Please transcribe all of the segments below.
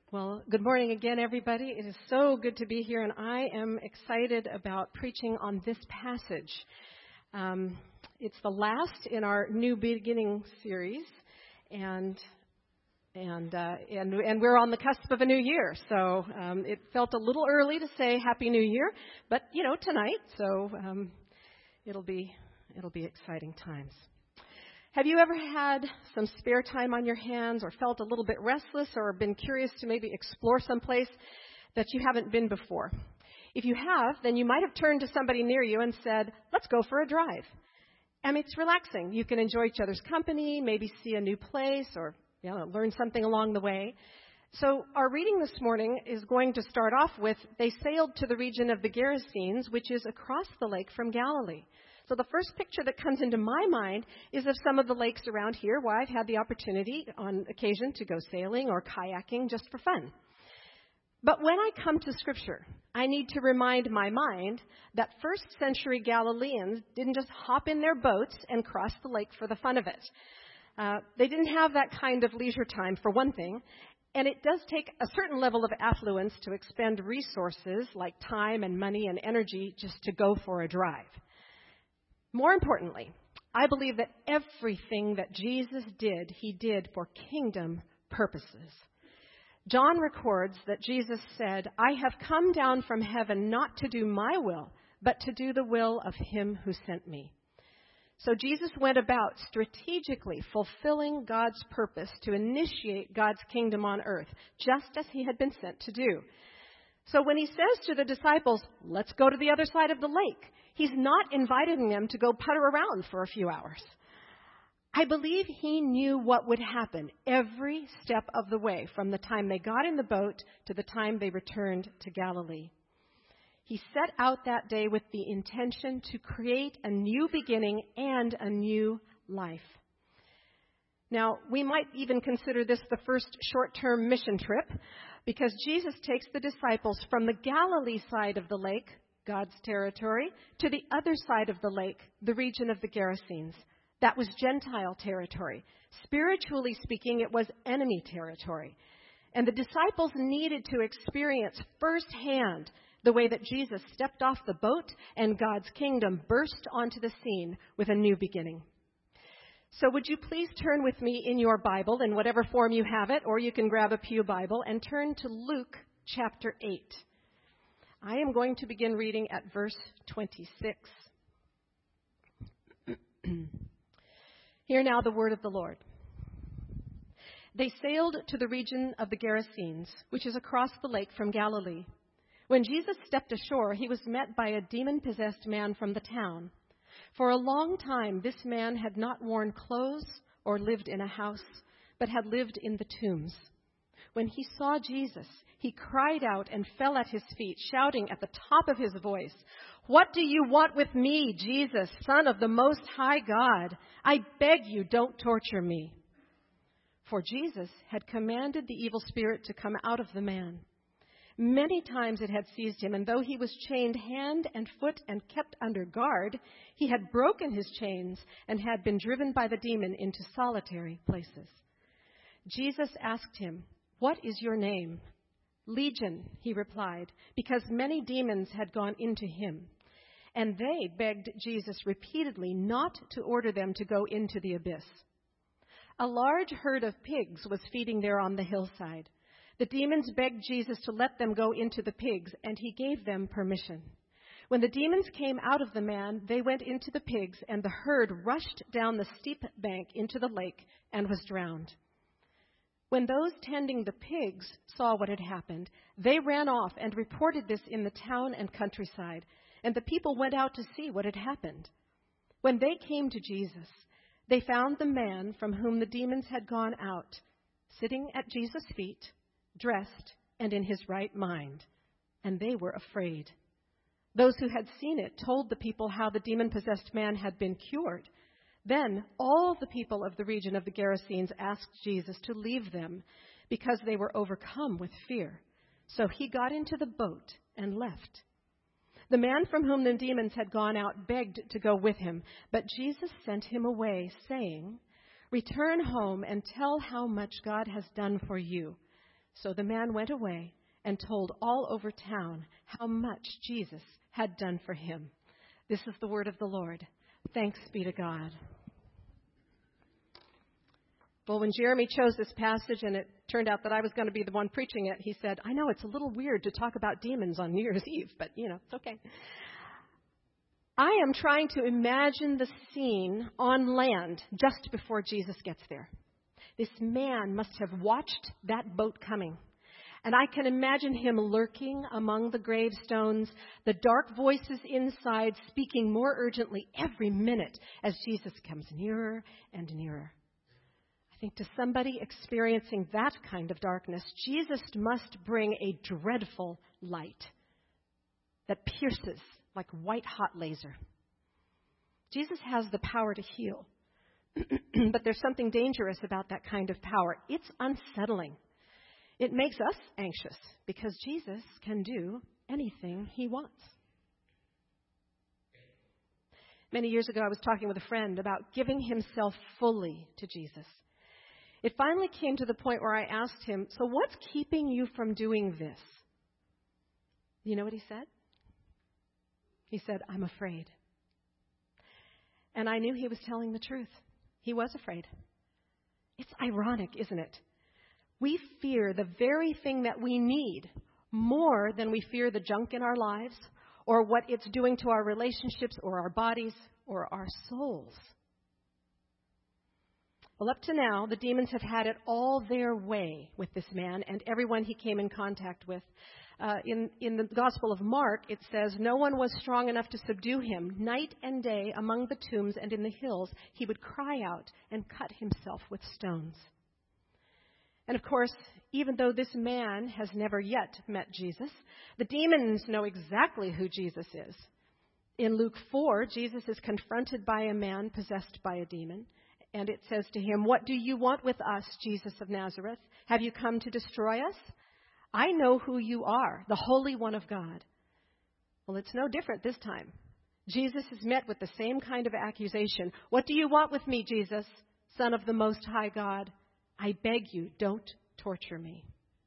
Well, good morning again, everybody. It is so good to be here, and I am excited about preaching on this passage. It's the last in our New Beginning series, and we're on the cusp of a new year. So it felt a little early to say Happy New Year, but tonight, so it'll be exciting times. Have you ever had some spare time on your hands or felt a little bit restless or been curious to maybe explore some place that you haven't been before? If you have, then you might have turned to somebody near you and said, let's go for a drive. I mean, it's relaxing. You can enjoy each other's company, maybe see a new place or learn something along the way. So our reading this morning is going to start off with, they sailed to the region of the Gerasenes, which is across the lake from Galilee. So the first picture that comes into my mind is of some of the lakes around here where I've had the opportunity on occasion to go sailing or kayaking just for fun. But when I come to Scripture, I need to remind my mind that first century Galileans didn't just hop in their boats and cross the lake for the fun of it. They didn't have that kind of leisure time, for one thing, and it does take a certain level of affluence to expend resources like time and money and energy just to go for a drive. More importantly, I believe that everything that Jesus did, he did for kingdom purposes. John records that Jesus said, I have come down from heaven not to do my will, but to do the will of him who sent me. So Jesus went about strategically fulfilling God's purpose to initiate God's kingdom on earth, just as he had been sent to do. So when he says to the disciples, let's go to the other side of the lake, he's not inviting them to go putter around for a few hours. I believe he knew what would happen every step of the way, from the time they got in the boat to the time they returned to Galilee. He set out that day with the intention to create a new beginning and a new life. Now, we might even consider this the first short-term mission trip, because Jesus takes the disciples from the Galilee side of the lake, God's territory, to the other side of the lake, the region of the Gerasenes. That was Gentile territory. Spiritually speaking, it was enemy territory. And the disciples needed to experience firsthand the way that Jesus stepped off the boat and God's kingdom burst onto the scene with a new beginning. So would you please turn with me in your Bible, in whatever form you have it, or you can grab a pew Bible, and turn to Luke chapter 8. I am going to begin reading at verse 26. Hear now the word of the Lord. They sailed to the region of the Gerasenes, which is across the lake from Galilee. When Jesus stepped ashore, he was met by a demon-possessed man from the town. For a long time, this man had not worn clothes or lived in a house, but had lived in the tombs. When he saw Jesus, he cried out and fell at his feet, shouting at the top of his voice, "What do you want with me, Jesus, Son of the Most High God? I beg you, don't torture me." For Jesus had commanded the evil spirit to come out of the man. Many times it had seized him, and though he was chained hand and foot and kept under guard, he had broken his chains and had been driven by the demon into solitary places. Jesus asked him, "What is your name?" "Legion," he replied, because many demons had gone into him. And they begged Jesus repeatedly not to order them to go into the abyss. A large herd of pigs was feeding there on the hillside. The demons begged Jesus to let them go into the pigs, and he gave them permission. When the demons came out of the man, they went into the pigs, and the herd rushed down the steep bank into the lake and was drowned. When those tending the pigs saw what had happened, they ran off and reported this in the town and countryside, and the people went out to see what had happened. When they came to Jesus, they found the man from whom the demons had gone out, sitting at Jesus' feet, dressed and in his right mind, and they were afraid. Those who had seen it told the people how the demon-possessed man had been cured. Then all the people of the region of the Gerasenes asked Jesus to leave them because they were overcome with fear. So he got into the boat and left. The man from whom the demons had gone out begged to go with him, but Jesus sent him away, saying, "Return home and tell how much God has done for you." So the man went away and told all over town how much Jesus had done for him. This is the word of the Lord. Thanks be to God. Well, when Jeremy chose this passage and it turned out that I was going to be the one preaching it, he said, I know it's a little weird to talk about demons on New Year's Eve, but, it's okay. I am trying to imagine the scene on land just before Jesus gets there. This man must have watched that boat coming. And I can imagine him lurking among the gravestones, the dark voices inside speaking more urgently every minute as Jesus comes nearer and nearer. I think to somebody experiencing that kind of darkness, Jesus must bring a dreadful light that pierces like white-hot laser. Jesus has the power to heal, but there's something dangerous about that kind of power. It's unsettling. It makes us anxious because Jesus can do anything he wants. Many years ago, I was talking with a friend about giving himself fully to Jesus. It finally came to the point where I asked him, so what's keeping you from doing this? You know what he said? He said, I'm afraid. And I knew he was telling the truth. He was afraid. It's ironic, isn't it? We fear the very thing that we need more than we fear the junk in our lives or what it's doing to our relationships or our bodies or our souls. Well, up to now, the demons have had it all their way with this man and everyone he came in contact with. In the Gospel of Mark, it says, no one was strong enough to subdue him. Night and day among the tombs and in the hills, he would cry out and cut himself with stones. And of course, even though this man has never yet met Jesus, the demons know exactly who Jesus is. In Luke 4, Jesus is confronted by a man possessed by a demon. And it says to him, what do you want with us, Jesus of Nazareth? Have you come to destroy us? I know who you are, the Holy One of God. Well, it's no different this time. Jesus is met with the same kind of accusation. What do you want with me, Jesus, Son of the Most High God? I beg you, don't torture me.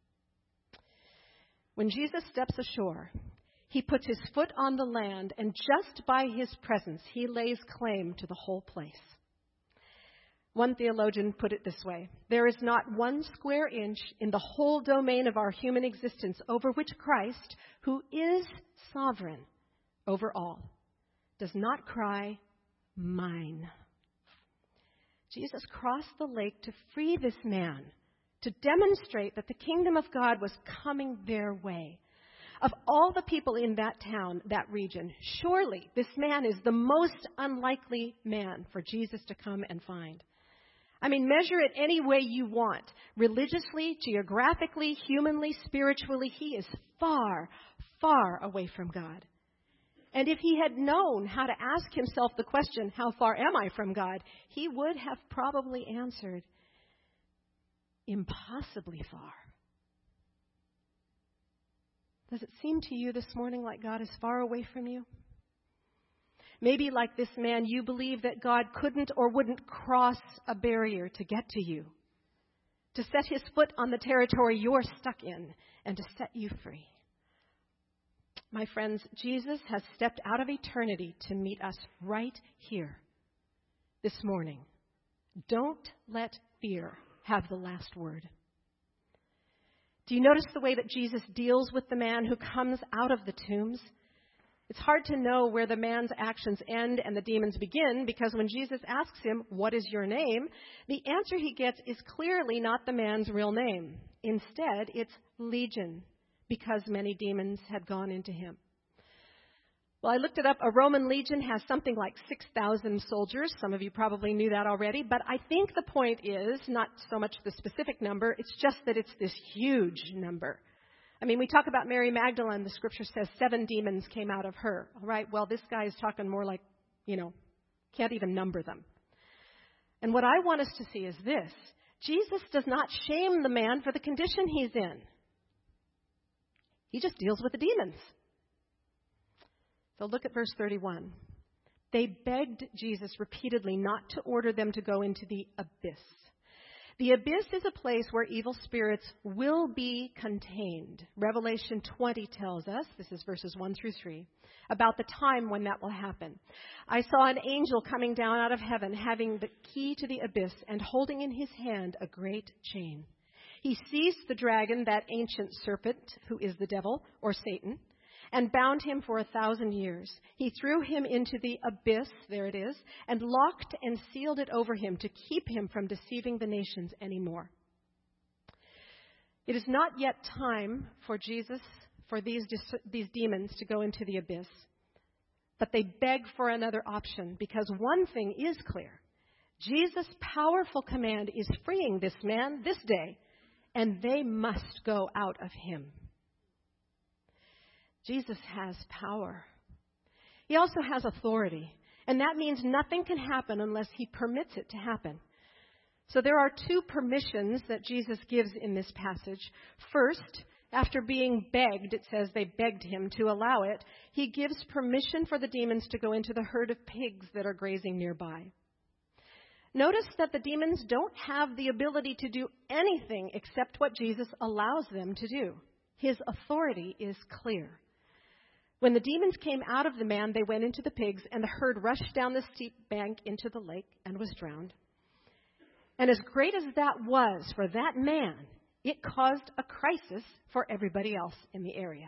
When Jesus steps ashore, he puts his foot on the land, and just by his presence, he lays claim to the whole place. One theologian put it this way: there is not 1 square inch in the whole domain of our human existence over which Christ, who is sovereign over all, does not cry, mine. Jesus crossed the lake to free this man, to demonstrate that the kingdom of God was coming their way. Of all the people in that town, that region, surely this man is the most unlikely man for Jesus to come and find. I mean, measure it any way you want. Religiously, geographically, humanly, spiritually, he is far, far away from God. And if he had known how to ask himself the question, how far am I from God, he would have probably answered, impossibly far. Does it seem to you this morning like God is far away from you? Maybe like this man, you believe that God couldn't or wouldn't cross a barrier to get to you, to set his foot on the territory you're stuck in, and to set you free. My friends, Jesus has stepped out of eternity to meet us right here this morning. Don't let fear have the last word. Do you notice the way that Jesus deals with the man who comes out of the tombs? It's hard to know where the man's actions end and the demons begin, because when Jesus asks him, what is your name? The answer he gets is clearly not the man's real name. Instead, it's Legion, because many demons had gone into him. Well, I looked it up. A Roman legion has something like 6,000 soldiers. Some of you probably knew that already. But I think the point is not so much the specific number. It's just that it's this huge number. I mean, we talk about Mary Magdalene. The scripture says 7 demons came out of her. All right, well, this guy is talking more like, can't even number them. And what I want us to see is this. Jesus does not shame the man for the condition he's in. He just deals with the demons. So look at verse 31. They begged Jesus repeatedly not to order them to go into the abyss. The abyss is a place where evil spirits will be contained. Revelation 20 tells us, this is verses 1 through 3, about the time when that will happen. I saw an angel coming down out of heaven, having the key to the abyss and holding in his hand a great chain. He seized the dragon, that ancient serpent, who is the devil, or Satan, and bound him for 1,000 years. He threw him into the abyss, there it is, and locked and sealed it over him to keep him from deceiving the nations anymore. It is not yet time for these demons to go into the abyss, but they beg for another option, because one thing is clear. Jesus' powerful command is freeing this man this day, and they must go out of him. Jesus has power. He also has authority, and that means nothing can happen unless he permits it to happen. So there are two permissions that Jesus gives in this passage. First, after being begged, it says they begged him to allow it, he gives permission for the demons to go into the herd of pigs that are grazing nearby. Notice that the demons don't have the ability to do anything except what Jesus allows them to do. His authority is clear. When the demons came out of the man, they went into the pigs, and the herd rushed down the steep bank into the lake and was drowned. And as great as that was for that man, it caused a crisis for everybody else in the area.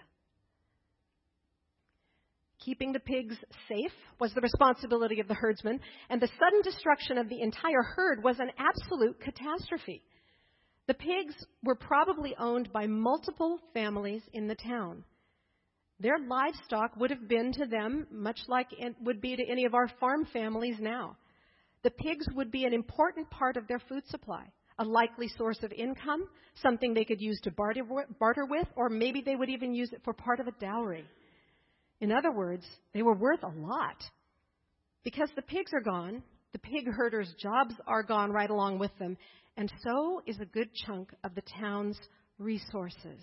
Keeping the pigs safe was the responsibility of the herdsmen, and the sudden destruction of the entire herd was an absolute catastrophe. The pigs were probably owned by multiple families in the town. Their livestock would have been to them much like it would be to any of our farm families now. The pigs would be an important part of their food supply, a likely source of income, something they could use to barter with, or maybe they would even use it for part of a dowry. In other words, they were worth a lot. Because the pigs are gone, the pig herders' jobs are gone right along with them, and so is a good chunk of the town's resources.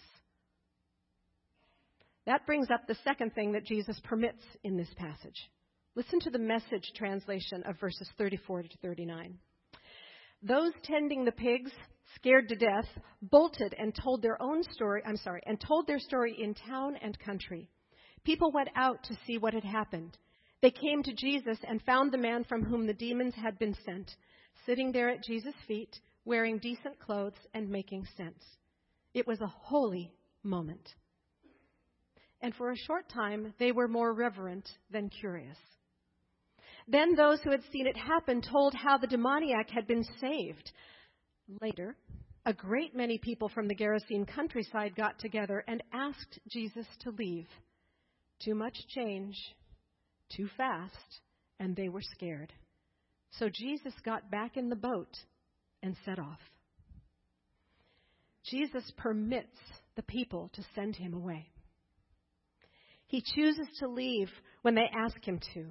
That brings up the second thing that Jesus permits in this passage. Listen to the Message translation of verses 34 to 39. Those tending the pigs, scared to death, bolted and told their story in town and country. People went out to see what had happened. They came to Jesus and found the man from whom the demons had been sent, sitting there at Jesus' feet, wearing decent clothes and making sense. It was a holy moment. And for a short time, they were more reverent than curious. Then those who had seen it happen told how the demoniac had been saved. Later, a great many people from the Gerasene countryside got together and asked Jesus to leave. Too much change, too fast, and they were scared. So Jesus got back in the boat and set off. Jesus permits the people to send him away. He chooses to leave when they ask him to.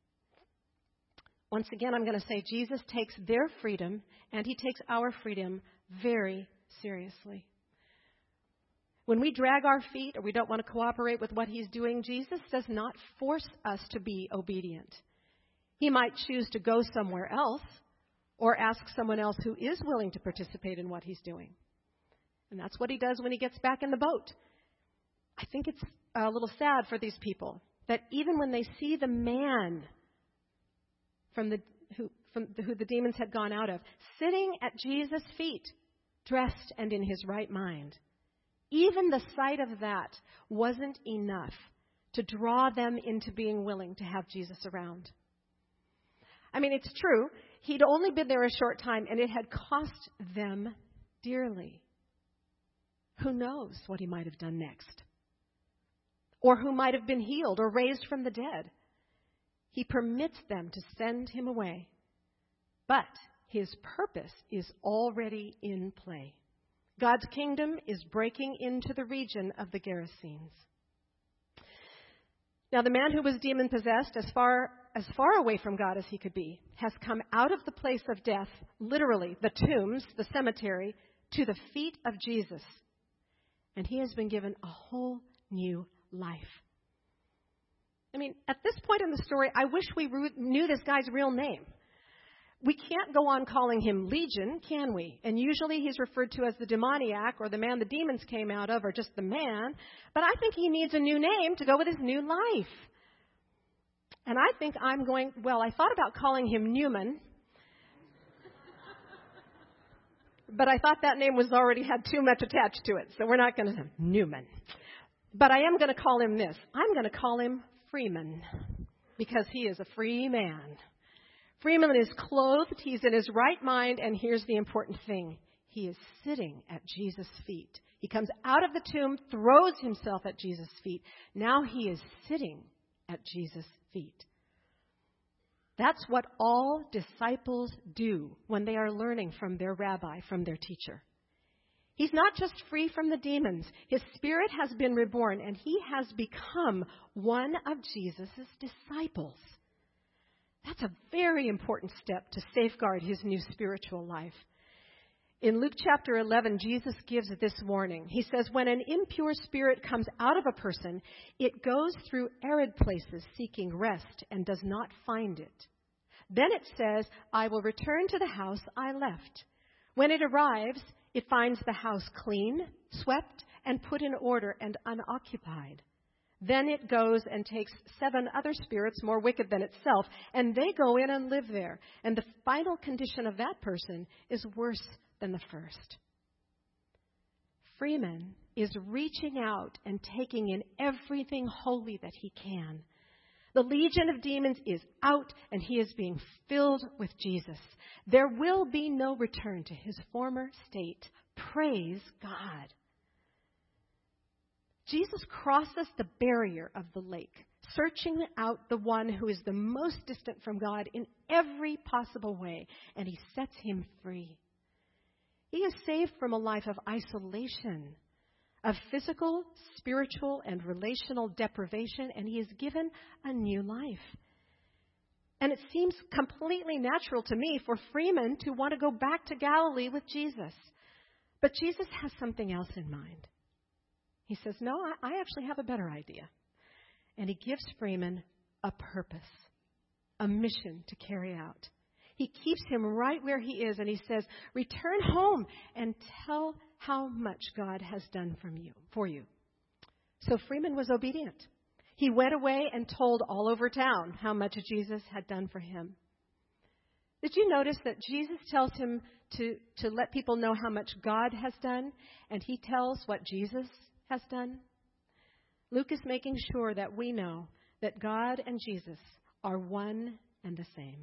Once again, I'm going to say Jesus takes their freedom and he takes our freedom very seriously. When we drag our feet or we don't want to cooperate with what he's doing, Jesus does not force us to be obedient. He might choose to go somewhere else or ask someone else who is willing to participate in what he's doing. And that's what he does when he gets back in the boat. I think it's a little sad for these people that even when they see the man who the demons had gone out of, sitting at Jesus' feet, dressed and in his right mind, even the sight of that wasn't enough to draw them into being willing to have Jesus around. I mean, it's true. He'd only been there a short time, and it had cost them dearly. Who knows what he might have done next? Or who might have been healed or raised from the dead. He permits them to send him away. But his purpose is already in play. God's kingdom is breaking into the region of the Gerasenes. Now, the man who was demon-possessed, as far away from God as he could be, has come out of the place of death, literally, the tombs, the cemetery, to the feet of Jesus. And he has been given a whole new life. I mean, at this point in the story, I wish we knew this guy's real name. We can't go on calling him Legion, can we? And usually he's referred to as the demoniac or the man the demons came out of or just the man. But I think he needs a new name to go with his new life. And I think I thought about calling him Newman. But I thought that name already had too much attached to it. So we're not going to say Newman. But I am going to call him this. I'm going to call him Freeman. Because he is a free man. Freeman is clothed, he's in his right mind, and here's the important thing. He is sitting at Jesus' feet. He comes out of the tomb, throws himself at Jesus' feet. Now he is sitting at Jesus' feet. That's what all disciples do when they are learning from their rabbi, from their teacher. He's not just free from the demons. His spirit has been reborn, and he has become one of Jesus' disciples. That's a very important step to safeguard his new spiritual life. In Luke chapter 11, Jesus gives this warning. He says, when an impure spirit comes out of a person, it goes through arid places seeking rest and does not find it. Then it says, I will return to the house I left. When it arrives, it finds the house clean, swept, and put in order and unoccupied. Then it goes and takes 7 other spirits more wicked than itself, and they go in and live there. And the final condition of that person is worse than the first. Freeman is reaching out and taking in everything holy that he can. The legion of demons is out, and he is being filled with Jesus. There will be no return to his former state. Praise God. Jesus crosses the barrier of the lake, searching out the one who is the most distant from God in every possible way, and he sets him free. He is saved from a life of isolation, of physical, spiritual, and relational deprivation, and he is given a new life. And it seems completely natural to me for Freeman to want to go back to Galilee with Jesus. But Jesus has something else in mind. He says, no, I actually have a better idea. And he gives Freeman a purpose, a mission to carry out. He keeps him right where he is, and he says, return home and tell how much God has done for you. So Freeman was obedient. He went away and told all over town how much Jesus had done for him. Did you notice that Jesus tells him to let people know how much God has done, and he tells what Jesus has done? Luke is making sure that we know that God and Jesus are one and the same.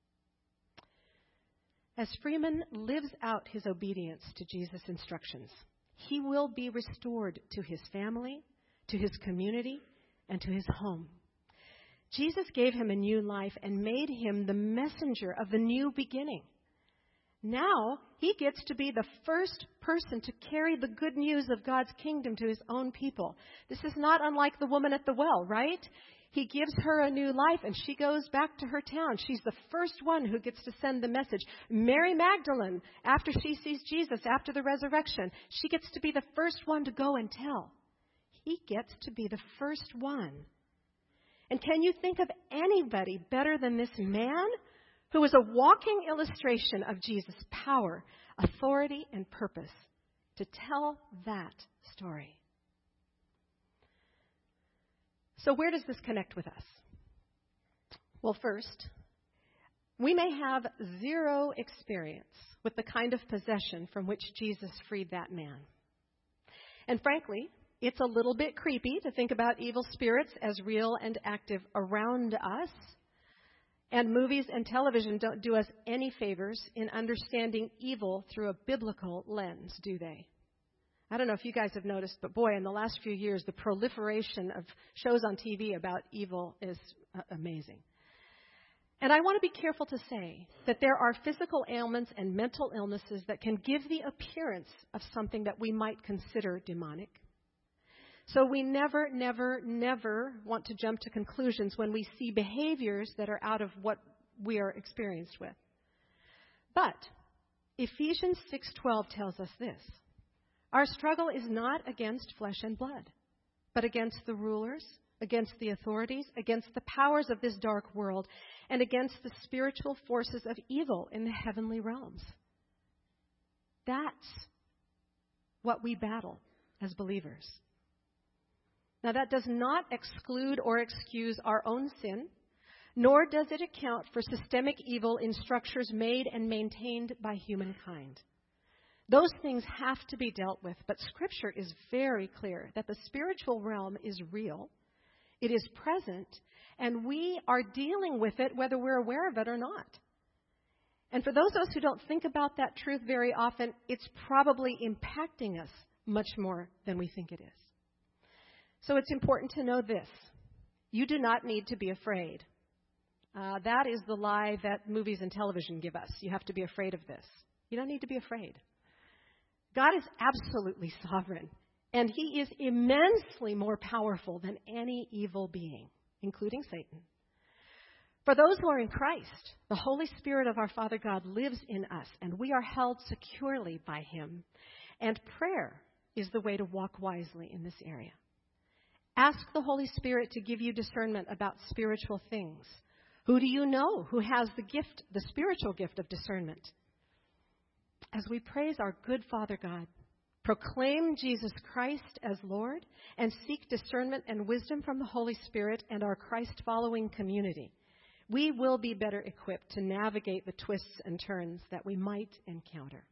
As Freeman lives out his obedience to Jesus' instructions, he will be restored to his family, to his community, and to his home. Jesus gave him a new life and made him the messenger of the new beginning. Now, he gets to be the first person to carry the good news of God's kingdom to his own people. This is not unlike the woman at the well, right? He gives her a new life, and she goes back to her town. She's the first one who gets to send the message. Mary Magdalene, after she sees Jesus, after the resurrection, she gets to be the first one to go and tell. He gets to be the first one. And can you think of anybody better than this man who is a walking illustration of Jesus' power, authority, and purpose to tell that story? So where does this connect with us? Well, first, we may have zero experience with the kind of possession from which Jesus freed that man. And frankly, it's a little bit creepy to think about evil spirits as real and active around us. And movies and television don't do us any favors in understanding evil through a biblical lens, do they? I don't know if you guys have noticed, but boy, in the last few years, the proliferation of shows on TV about evil is amazing. And I want to be careful to say that there are physical ailments and mental illnesses that can give the appearance of something that we might consider demonic. So we never, never, never want to jump to conclusions when we see behaviors that are out of what we are experienced with. But Ephesians 6:12 tells us this. Our struggle is not against flesh and blood, but against the rulers, against the authorities, against the powers of this dark world, and against the spiritual forces of evil in the heavenly realms. That's what we battle as believers. Now, that does not exclude or excuse our own sin, nor does it account for systemic evil in structures made and maintained by humankind. Those things have to be dealt with, but Scripture is very clear that the spiritual realm is real, it is present, and we are dealing with it whether we're aware of it or not. And for those of us who don't think about that truth very often, it's probably impacting us much more than we think it is. So it's important to know this. You do not need to be afraid. That is the lie that movies and television give us. You have to be afraid of this. You don't need to be afraid. God is absolutely sovereign, and He is immensely more powerful than any evil being, including Satan. For those who are in Christ, the Holy Spirit of our Father God lives in us, and we are held securely by Him. And prayer is the way to walk wisely in this area. Ask the Holy Spirit to give you discernment about spiritual things. Who do you know who has the spiritual gift of discernment? As we praise our good Father God, proclaim Jesus Christ as Lord, and seek discernment and wisdom from the Holy Spirit and our Christ-following community, we will be better equipped to navigate the twists and turns that we might encounter.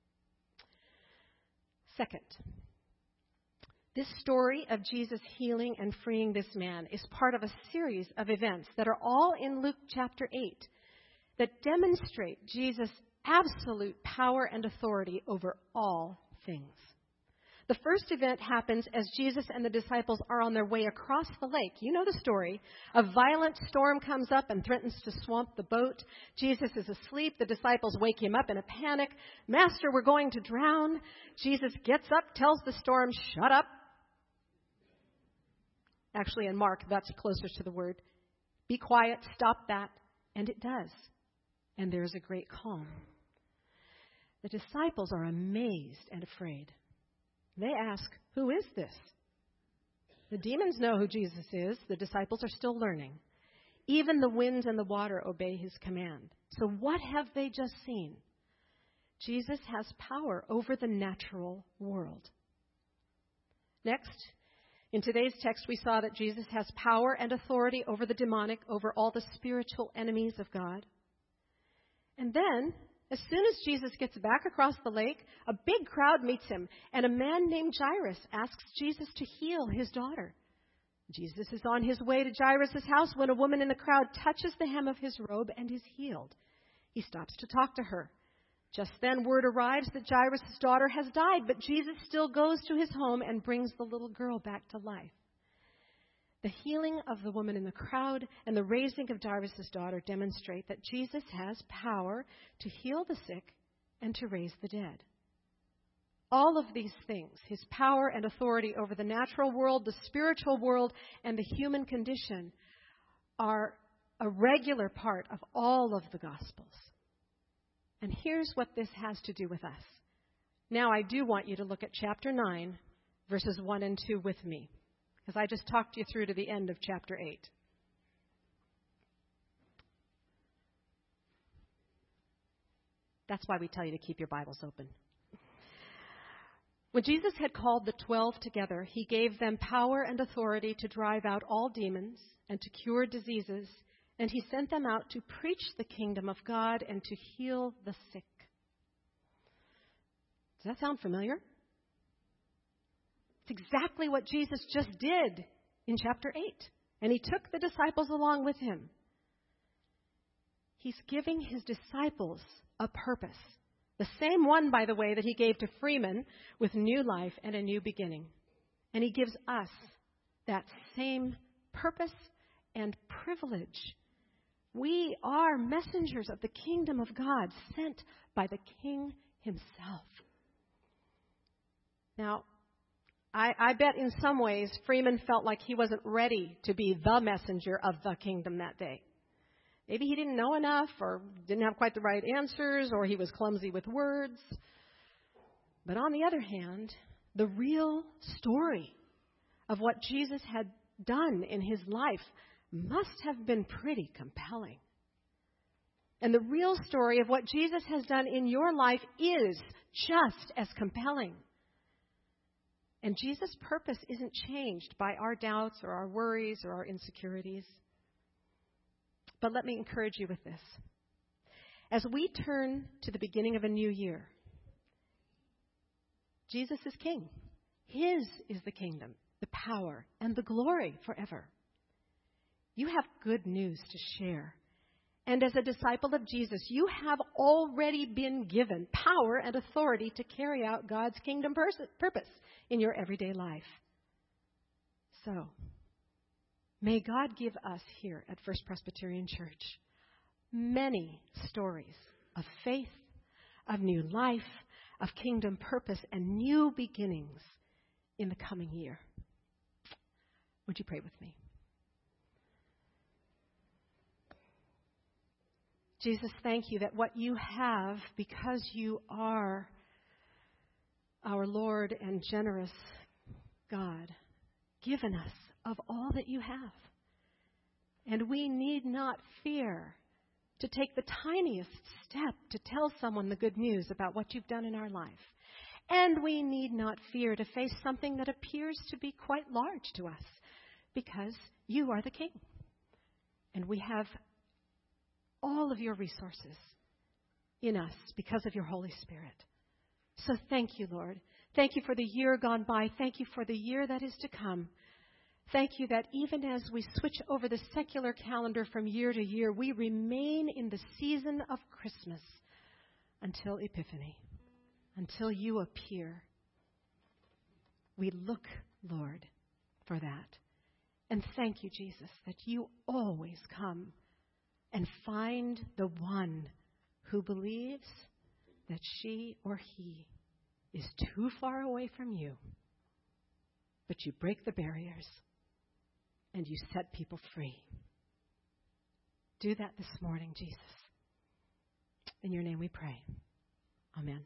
Second, this story of Jesus healing and freeing this man is part of a series of events that are all in Luke chapter 8 that demonstrate Jesus' absolute power and authority over all things. The first event happens as Jesus and the disciples are on their way across the lake. You know the story. A violent storm comes up and threatens to swamp the boat. Jesus is asleep. The disciples wake him up in a panic. Master, we're going to drown. Jesus gets up, tells the storm, shut up. Actually, in Mark, that's closer to the word. Be quiet, stop that. And it does. And there is a great calm. The disciples are amazed and afraid. They ask, who is this? The demons know who Jesus is. The disciples are still learning. Even the winds and the water obey his command. So what have they just seen? Jesus has power over the natural world. Next, in today's text, we saw that Jesus has power and authority over the demonic, over all the spiritual enemies of God. And then, as soon as Jesus gets back across the lake, a big crowd meets him, and a man named Jairus asks Jesus to heal his daughter. Jesus is on his way to Jairus' house when a woman in the crowd touches the hem of his robe and is healed. He stops to talk to her. Just then, word arrives that Jairus' daughter has died, but Jesus still goes to his home and brings the little girl back to life. The healing of the woman in the crowd and the raising of Jairus' daughter demonstrate that Jesus has power to heal the sick and to raise the dead. All of these things, his power and authority over the natural world, the spiritual world, and the human condition, are a regular part of all of the Gospels. And here's what this has to do with us. Now, I do want you to look at chapter 9, verses 1 and 2 with me, because I just talked you through to the end of chapter 8. That's why we tell you to keep your Bibles open. When Jesus had called the 12 together, he gave them power and authority to drive out all demons and to cure diseases, and he sent them out to preach the kingdom of God and to heal the sick. Does that sound familiar? It's exactly what Jesus just did in chapter 8. And he took the disciples along with him. He's giving his disciples a purpose. The same one, by the way, that he gave to Freeman with new life and a new beginning. And he gives us that same purpose and privilege. We are messengers of the kingdom of God, sent by the King himself. Now, I bet in some ways Freeman felt like he wasn't ready to be the messenger of the kingdom that day. Maybe he didn't know enough, or didn't have quite the right answers, or he was clumsy with words. But on the other hand, the real story of what Jesus had done in his life must have been pretty compelling. And the real story of what Jesus has done in your life is just as compelling. And Jesus' purpose isn't changed by our doubts or our worries or our insecurities. But let me encourage you with this. As we turn to the beginning of a new year, Jesus is King. His is the kingdom, the power, and the glory forever. You have good news to share. And as a disciple of Jesus, you have already been given power and authority to carry out God's kingdom purpose in your everyday life. So, may God give us here at First Presbyterian Church many stories of faith, of new life, of kingdom purpose, and new beginnings in the coming year. Would you pray with me? Jesus, thank you that what you have, because you are our Lord and generous God, given us of all that you have. And we need not fear to take the tiniest step to tell someone the good news about what you've done in our life. And we need not fear to face something that appears to be quite large to us, because you are the King. And we have all of your resources in us because of your Holy Spirit. So thank you, Lord. Thank you for the year gone by. Thank you for the year that is to come. Thank you that even as we switch over the secular calendar from year to year, we remain in the season of Christmas until Epiphany, until you appear. We look, Lord, for that. And thank you, Jesus, that you always come and find the one who believes that she or he is too far away from you. But you break the barriers and you set people free. Do that this morning, Jesus. In your name we pray. Amen.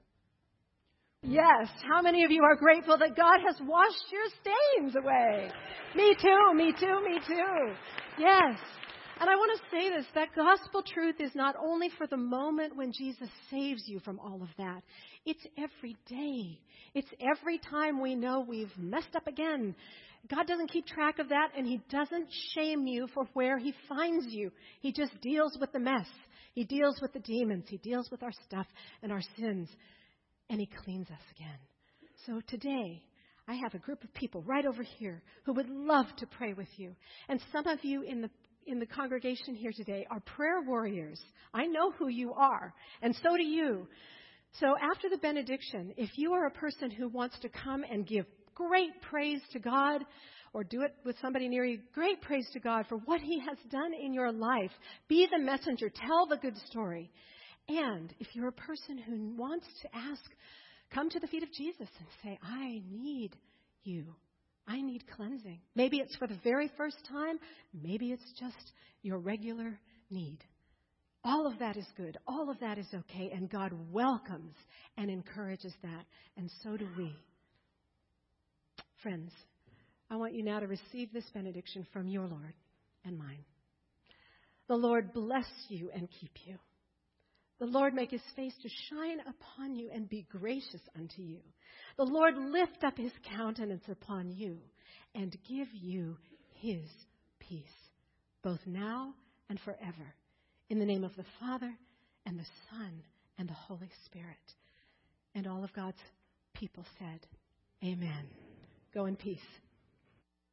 Yes, how many of you are grateful that God has washed your stains away? Me too, me too, me too. Yes. And I want to say this, that gospel truth is not only for the moment when Jesus saves you from all of that. It's every day. It's every time we know we've messed up again. God doesn't keep track of that, and He doesn't shame you for where He finds you. He just deals with the mess. He deals with the demons. He deals with our stuff and our sins, and He cleans us again. So today, I have a group of people right over here who would love to pray with you. And some of you in the congregation here today are prayer warriors. I know who you are, and so do you. So after the benediction, if you are a person who wants to come and give great praise to God, or do it with somebody near you, great praise to God for what He has done in your life, be the messenger, tell the good story. And if you're a person who wants to ask, come to the feet of Jesus and say, I need you. I need cleansing. Maybe it's for the very first time. Maybe it's just your regular need. All of that is good. All of that is okay. And God welcomes and encourages that. And so do we. Friends, I want you now to receive this benediction from your Lord and mine. The Lord bless you and keep you. The Lord make His face to shine upon you and be gracious unto you. The Lord lift up His countenance upon you and give you His peace, both now and forever. In the name of the Father and the Son and the Holy Spirit. And all of God's people said, Amen. Go in peace.